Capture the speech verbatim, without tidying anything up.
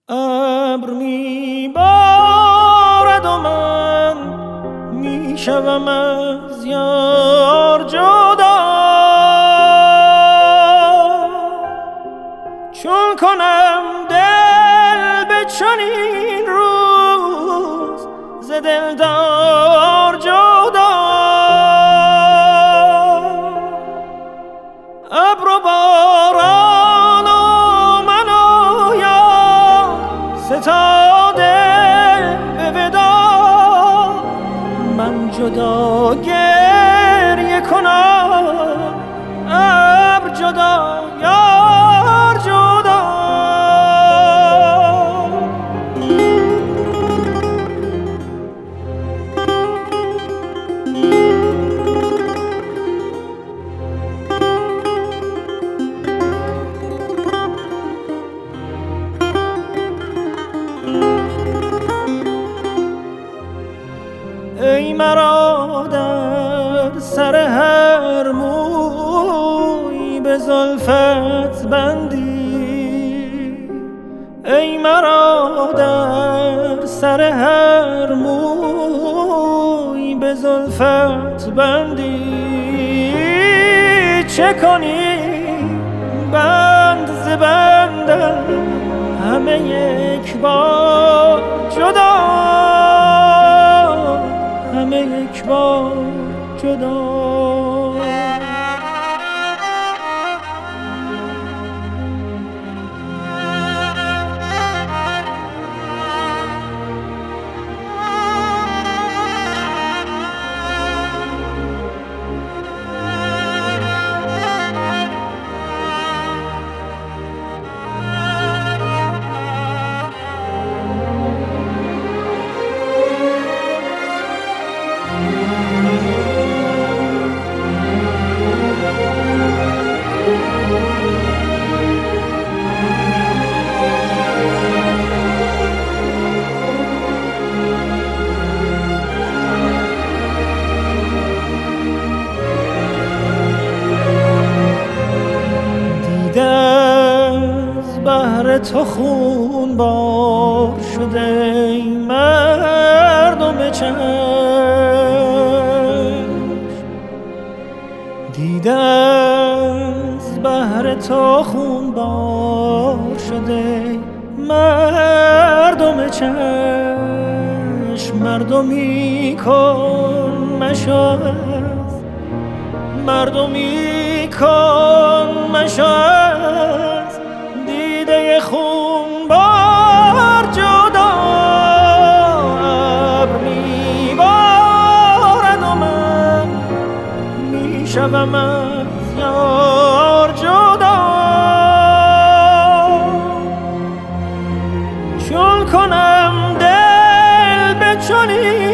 ابر میبارد و من میشوم از یار جدا، چون کنم دل به چنین روز ز دلدار جدا. ابر و باران و من و یار ستاده به ودا، من جدا گریه کنم ابر جدا یار جدا. ای مرا در سر هر موی به زلفت بندی، ای مرا در سر هر موی به زلفت بندی، چه کنی بند ز بندم همه یک بار جدا، همه یک بار جدا. بهر تو خون بار شده ای مردم چشم، دیده از بهر تو خون بار شده ای مردم چشم، مردمی کن مشاز، مردمی کن مشاز، دیده خون بار جدا. ابر میبارد و من میشوم از یار جدا، چون کنم دل به چنین